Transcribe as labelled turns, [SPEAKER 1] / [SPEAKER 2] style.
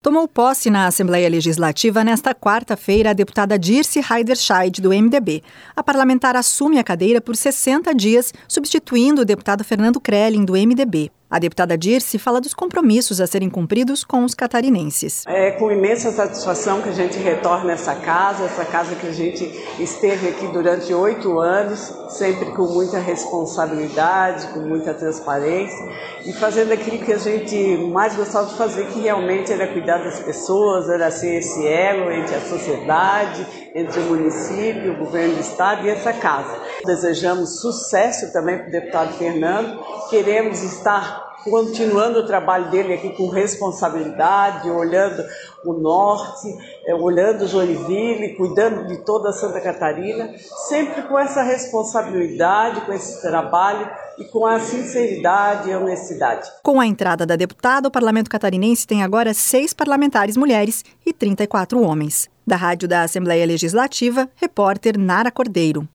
[SPEAKER 1] Tomou posse na Assembleia Legislativa nesta quarta-feira a deputada Dirce Heiderscheid, do MDB. A parlamentar assume a cadeira por 60 dias, substituindo o deputado Fernando Krelin, do MDB. A deputada Dirce fala dos compromissos a serem cumpridos com os catarinenses.
[SPEAKER 2] É com imensa satisfação que a gente retorna a essa casa que a gente esteve aqui durante 8 anos, sempre com muita responsabilidade, com muita transparência e fazendo aquilo que a gente mais gostava de fazer, que realmente era cuidar das pessoas, era ser esse elo entre a sociedade, entre o município, o governo do estado e essa casa. Desejamos sucesso também para o deputado Fernando, queremos estar continuando o trabalho dele aqui com responsabilidade, olhando o norte, olhando Joinville, cuidando de toda Santa Catarina, sempre com essa responsabilidade, com esse trabalho e com a sinceridade e honestidade.
[SPEAKER 1] Com a entrada da deputada, o Parlamento Catarinense tem agora 6 parlamentares mulheres e 34 homens. Da Rádio da Assembleia Legislativa, repórter Nara Cordeiro.